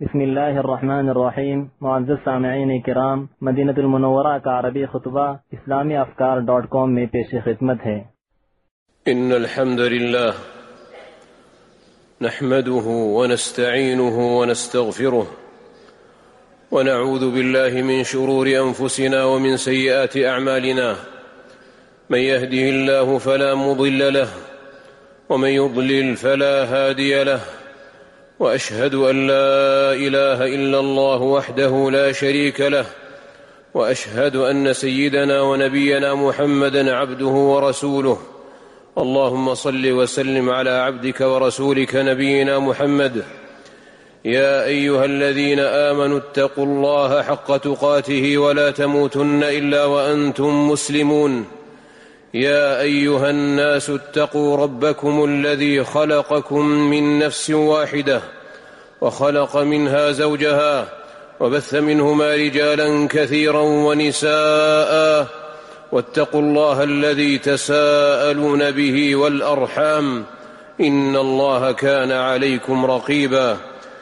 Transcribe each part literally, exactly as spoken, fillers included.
بسم الله الرحمن الرحیم. معزز سامعین کرام، مدینہ المنورہ کا عربی خطبہ اسلامی افکار ڈاٹ کام میں پیش خدمت ہے. ان الحمد لله نحمده ونستعينه ونستغفره ونعوذ بالله من شرور انفسنا ومن سيئات اعمالنا. من يهده الله فلا مضل له ومن يضلل فلا هادي له، وأشهد أن لا إله إلا الله وحده لا شريك له، وأشهد أن سيدنا ونبينا محمدًا عبده ورسوله. اللهم صل وسلم على عبدك ورسولك نبينا محمد. يا أيها الذين آمنوا اتقوا الله حق تقاته ولا تموتن إلا وأنتم مسلمون. يا أيها الناس اتقوا ربكم الذي خلقكم من نفس واحدة وخلق منها زوجها وبث منهما رجالا كثيرا ونساء، واتقوا الله الذي تساءلون به والأرحام إن الله كان عليكم رقيبا.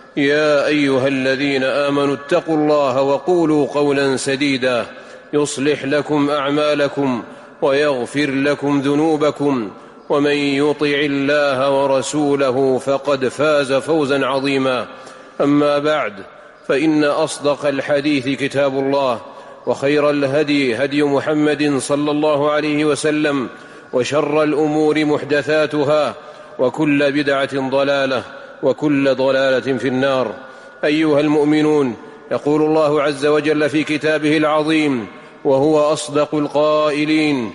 يا أيها الذين آمنوا اتقوا الله وقولوا قولا سديدا يصلح لكم أعمالكم ويغفر لكم ذنوبكم، ومن يطع الله ورسوله فقد فاز فوزا عظيما. أما بعد، فإن أصدق الحديث كتاب الله، وخير الهدي هدي محمد صلى الله عليه وسلم، وشر الأمور محدثاتها، وكل بدعة ضلالة، وكل ضلالة في النار. أيها المؤمنون، يقول الله عز وجل في كتابه العظيم وهو أصدق القائلين: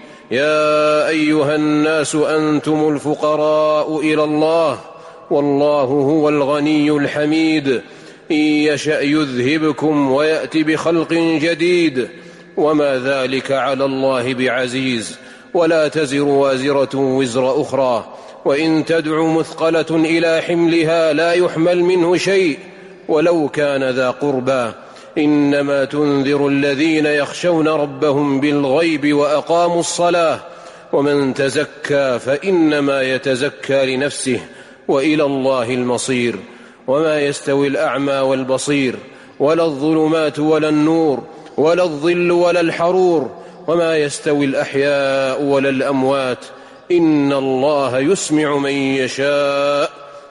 يا أيها الناس أنتم الفقراء إلى الله والله هو الغني الحميد. إن يشأ يذهبكم ويأتي بخلق جديد وما ذلك على الله بعزيز. ولا تزر وازرة وزر أخرى، وإن تدع مثقلة إلى حملها لا يحمل منه شيء ولو كان ذا قربى. إنما تنذر الذين يخشون ربهم بالغيب وأقاموا الصلاة، ومن تزكى فإنما يتزكى لنفسه وإلى الله المصير. وما يستوي الأعمى والبصير، ولا الظلمات ولا النور، ولا الظل ولا الحرور، وما يستوي الأحياء ولا الأموات. إن الله يسمع من يشاء،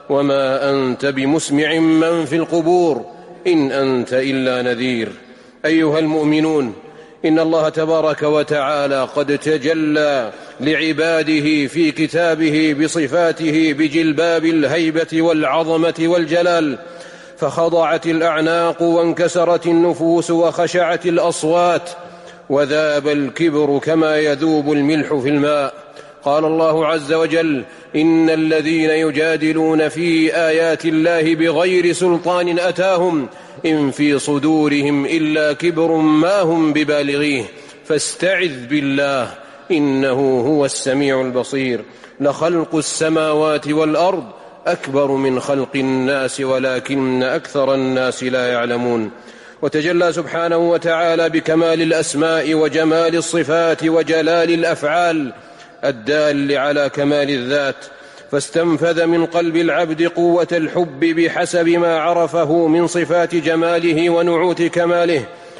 وما أنت بمسمع من في القبور، إن أنت إلا نذير. أيها المؤمنون، إن الله تبارك وتعالى قد تجلى لعباده في كتابه بصفاته بجلباب الهيبة والعظمة والجلال، فخضعت الأعناق وانكسرت النفوس وخشعت الأصوات، وذاب الكبر كما يذوب الملح في الماء. قال الله عز وجل: إن الذين يجادلون في آيات الله بغير سلطان أتاهم إن في صدورهم إلا كبر ما هم ببالغيه فاستعذ بالله إنه هو السميع البصير. لخلق السماوات والأرض أكبر من خلق الناس ولكن أكثر الناس لا يعلمون. وتجلى سبحانه وتعالى بكمال الأسماء وجمال الصفات وجلال الأفعال الدال على كمال الذات، فاستنفذ من قلب العبد قوة الحب بحسب ما عرفه من صفات جماله ونعوت كماله،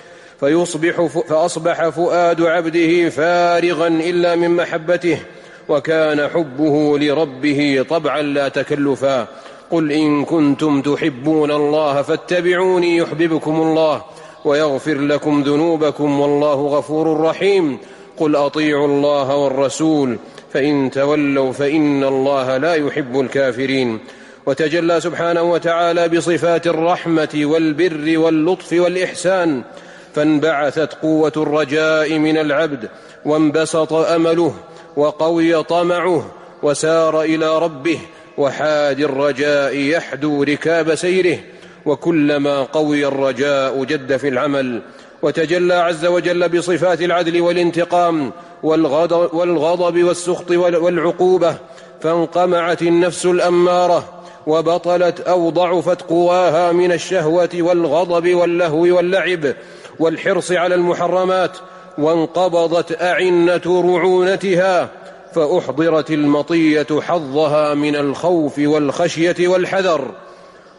فيصبح فأصبح فؤاد عبده فارغا إلا من محبته، وكان حبه لربه طبعا لا تكلفا. قل إن كنتم تحبون الله فاتبعوني يحببكم الله ويغفر لكم ذنوبكم والله غفور رحيم. قل أطيعوا الله والرسول فإن تولوا فإن الله لا يحب الكافرين. وتجلى سبحانه وتعالى بصفات الرحمة والبر واللطف والإحسان، فانبعثت قوة الرجاء من العبد، وانبسط أمله، وقوي طمعه، وسار إلى ربه، وحاد الرجاء يحدو ركاب سيره، وكلما قوي الرجاء جد في العمل. وتجلى عز وجل بصفات العدل والانتقام والغضب, والغضب والسخط والعقوبة، فانقمعت النفس الأمارة، وبطلت أو ضعفت قواها من الشهوة والغضب واللهو واللعب والحرص على المحرمات، وانقبضت أعنة رعونتها، فأحضرت المطية حظها من الخوف والخشية والحذر.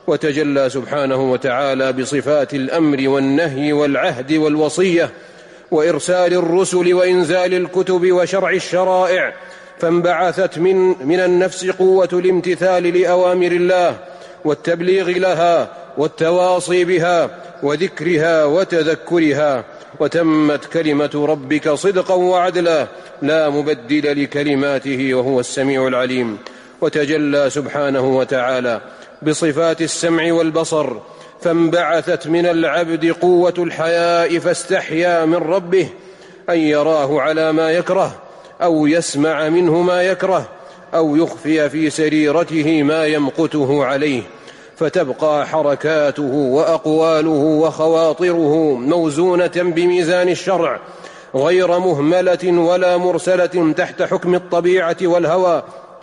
وتجلى سبحانه وتعالى بصفات الأمر والنهي والعهد والوصية وإرسال الرسل وإنزال الكتب وشرع الشرائع، فانبعثت من, من النفس قوة الامتثال لأوامر الله والتبليغ لها والتواصي بها وذكرها وتذكرها، وتمت كلمة ربك صدقا وعدلا لا مبدل لكلماته وهو السميع العليم. وتجلى سبحانه وتعالى بصفات السمع والبصر، فانبعثت من العبد قوة الحياء فاستحيا من ربه أن يراه على ما يكره أو يسمع منه ما يكره أو يخفي في سريرته ما يمقته عليه، فتبقى حركاته وأقواله وخواطره موزونة بميزان الشرع غير مهملة ولا مرسلة تحت حكم الطبيعة والهوى.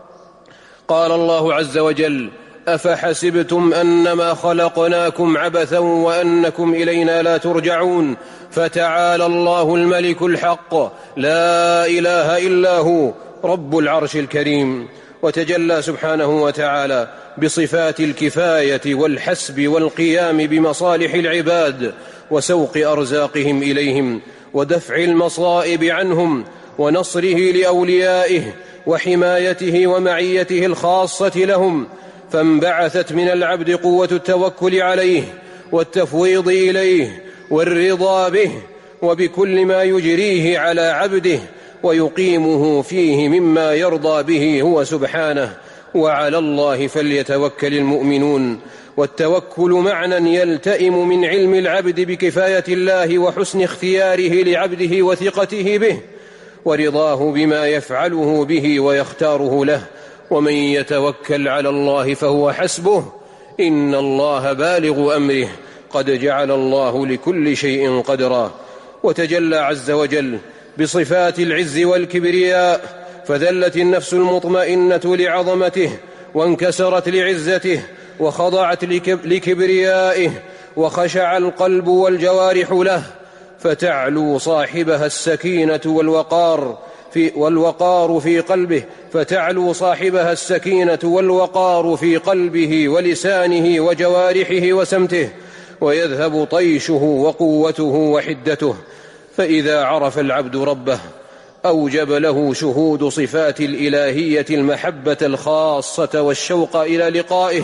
قال الله عز وجل: أفحسبتم أنما خلقناكم عبثا وأنكم إلينا لا ترجعون، فتعالى الله الملك الحق لا إله إلا هو رب العرش الكريم. وتجلى سبحانه وتعالى بصفات الكفاية والحسب والقيام بمصالح العباد وسوق أرزاقهم إليهم ودفع المصائب عنهم ونصره لأوليائه وحمايته ومعيته الخاصة لهم، فانبعثت من العبد قوة التوكل عليه والتفويض إليه والرضا به وبكل ما يجريه على عبده ويقيمه فيه مما يرضى به هو سبحانه. وعلى الله فليتوكل المؤمنون. والتوكل معنى يلتئم من علم العبد بكفاية الله وحسن اختياره لعبده وثقته به ورضاه بما يفعله به ويختاره له. ومن يتوكل على الله فهو حسبه إن الله بالغ أمره قد جعل الله لكل شيء قدرا. وتجلى عز وجل بصفات العز والكبرياء، فذلت النفس المطمئنة لعظمته وانكسرت لعزته وخضعت لكبريائه وخشع القلب والجوارح له، فتعلو صاحبها السكينة والوقار في والوقار في قلبه فتعلو صاحبها السكينة والوقار في قلبه ولسانه وجوارحه وسمته، ويذهب طيشه وقوته وحدته. فإذا عرف العبد ربه أوجب له شهود صفات الإلهية المحبة الخاصة والشوق إلى لقائه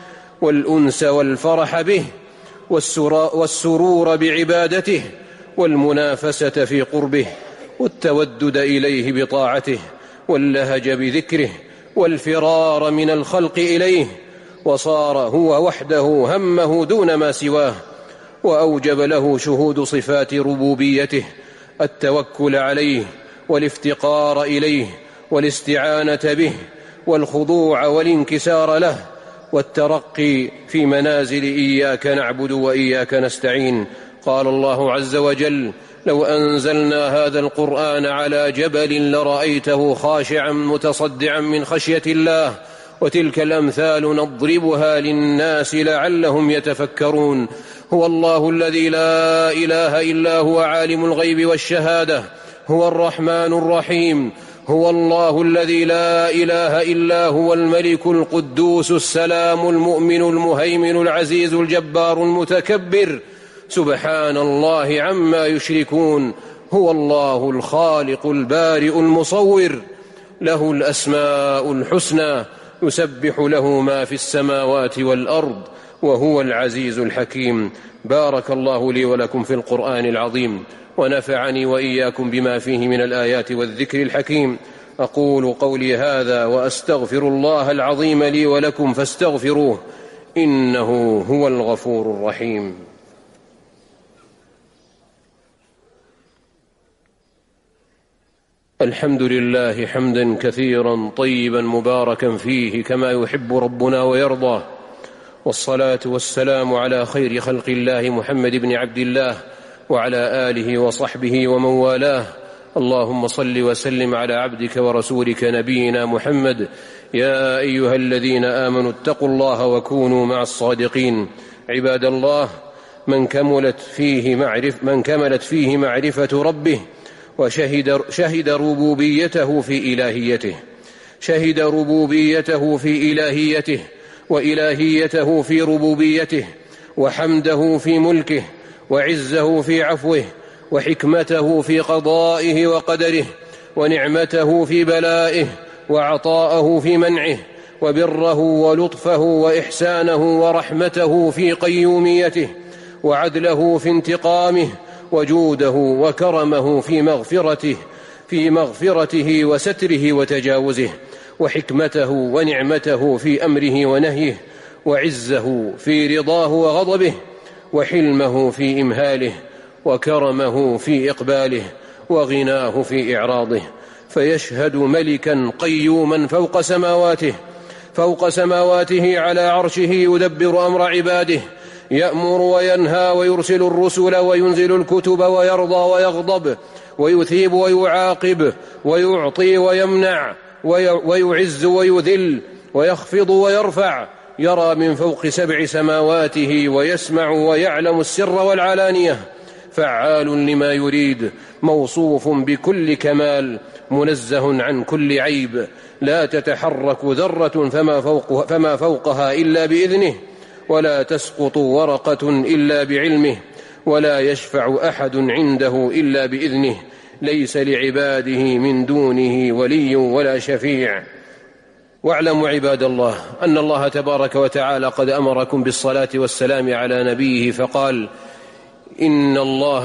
والأنس والفرح به والسرور بعبادته والمنافسة في قربه والتودد إليه بطاعته واللهج بذكره والفرار من الخلق إليه، وصار هو وحده همه دون ما سواه. وأوجب له شهود صفات ربوبيته التوكل عليه والافتقار إليه والاستعانة به والخضوع والانكسار له والترقي في منازل إياك نعبد وإياك نستعين. قال الله عز وجل: لو أنزلنا هذا القرآن على جبل لرأيته خاشعا متصدعا من خشية الله. وتلك الأمثال نضربها للناس لعلهم يتفكرون. هو الله الذي لا إله إلا هو عالم الغيب والشهادة، هو الرحمن الرحيم، هو الله الذي لا إله إلا هو الملك القدوس السلام المؤمن المهيمن العزيز الجبار المتكبر، سبحان الله عما يشركون. هو الله الخالق البارئ المصور، له الأسماء الحسنى، يسبح له ما في السماوات والأرض، وهو العزيز الحكيم. بارك الله لي ولكم في القرآن العظيم، ونفعني وإياكم بما فيه من الآيات والذكر الحكيم. أقول قولي هذا وأستغفر الله العظيم لي ولكم فاستغفروه إنه هو الغفور الرحيم. الحمد لله حمدا كثيرا طيبا مباركا فيه كما يحب ربنا ويرضى، والصلاة والسلام على خير خلق الله محمد بن عبد الله وعلى آله وصحبه ومن والاه. اللهم صل وسلم على عبدك ورسولك نبينا محمد. يا أيها الذين آمنوا اتقوا الله وكونوا مع الصادقين. عباد الله، من كملت فيه معرف من كملت فيه معرفة ربه وشهد شهد ربوبيته في إلهيته شهد ربوبيته في إلهيته وإلهيته في ربوبيته، وحمده في ملكه، وعزه في عفوه، وحكمته في قضائه وقدره، ونعمته في بلائه، وعطاءه في منعه، وبره ولطفه وإحسانه ورحمته في قيوميته، وعدله في انتقامه، وجوده وكرمه في مغفرته في مغفرته وستره وتجاوزه، وحكمته ونعمته في أمره ونهيه، وعزه في رضاه وغضبه، وحلمه في إمهاله، وكرمه في إقباله، وغناه في إعراضه. فيشهد ملكا قيوما فوق سماواته فوق سماواته على عرشه يدبر أمر عباده، يأمر وينهى ويرسل الرسل وينزل الكتب، ويرضى ويغضب، ويثيب ويعاقب، ويعطي ويمنع، ويعز ويذل، ويخفض ويرفع، يرى من فوق سبع سماواته، ويسمع ويعلم السر والعلانية، فعال لما يريد، موصوف بكل كمال، منزه عن كل عيب، لا تتحرك ذرة فما, فوق فما فوقها إلا بإذنه، ولا تسقط ورقة إلا بعلمه، ولا يشفع أحد عنده إلا بإذنه، ليس لعباده من دونه ولي ولا شفيع. واعلموا عباد الله أن الله تبارك وتعالى قد أمركم بالصلاة والسلام على نبيه، فقال: إن الله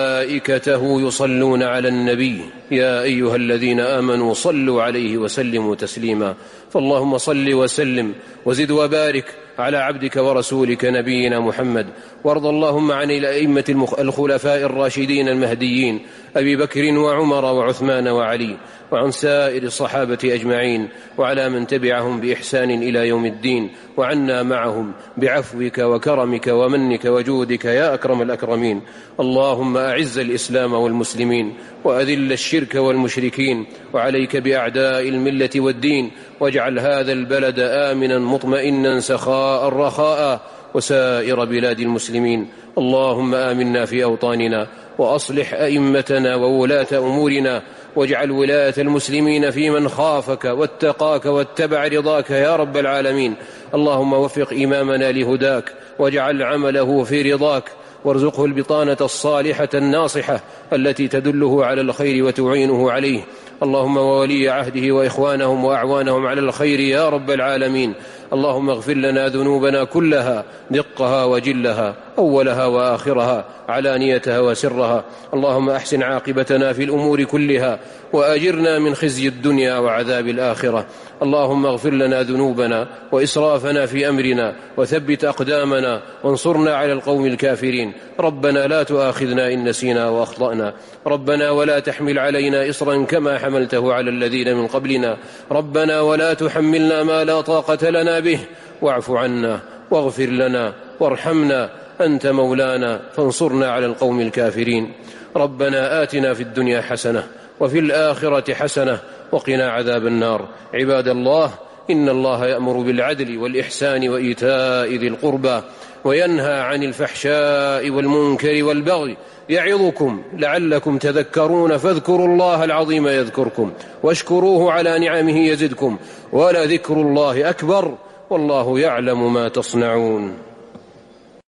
وملائكته يصلون على النبي يا أيها الذين آمنوا صلوا عليه وسلموا تسليما. فاللهم صل وسلم وزد وبارك على عبدك ورسولك نبينا محمد، وارض اللهم عن الأئمة الخلفاء الراشدين المهديين أبي بكر وعمر وعثمان وعلي، وعن سائر الصحابة أجمعين، وعلى من تبعهم بإحسان إلى يوم الدين، وعنا معهم بعفوك وكرمك ومنك وجودك يا أكرم الأكرمين. اللهم أعز الإسلام والمسلمين، وأذل الشرك والمشركين، وعليك بأعداء الملة والدين، واجعل هذا البلد آمنا مطمئنا سخاء رخاء، وسائر بلاد المسلمين. اللهم آمنا في أوطاننا، وأصلح أئمتنا وولاة أمورنا، واجعل ولاية المسلمين في من خافك واتقاك واتبع رضاك يا رب العالمين. اللهم وفق إمامنا لهداك، واجعل عمله في رضاك، وارزقه البطانة الصالحة الناصحة التي تدله على الخير وتعينه عليه. اللهم وولي عهده وإخوانهم وأعوانهم على الخير يا رب العالمين. اللهم اغفر لنا ذنوبنا كلها، دقها وجلها، أولها وآخرها، علانيتها وسرها. اللهم أحسن عاقبتنا في الأمور كلها، وأجرنا من خزي الدنيا وعذاب الآخرة. اللهم اغفر لنا ذنوبنا وإسرافنا في أمرنا، وثبت أقدامنا، وانصرنا على القوم الكافرين. ربنا لا تؤاخذنا إن نسينا وأخطأنا. ربنا ولا تحمل علينا إصرا كما حملته على الذين من قبلنا. ربنا ولا تحملنا ما لا طاقة لنا به، واعف عنا واغفر لنا وارحمنا، أنت مولانا فانصرنا على القوم الكافرين. ربنا آتنا في الدنيا حسنة وفي الآخرة حسنة وقنا عذاب النار. عباد الله، إن الله يأمر بالعدل والإحسان وإيتاء ذي القربى، وينهى عن الفحشاء والمنكر والبغي، يعظكم لعلكم تذكرون. فاذكروا الله العظيم يذكركم، واشكروه على نعمه يزدكم، ولذكر الله أكبر، والله يعلم ما تصنعون.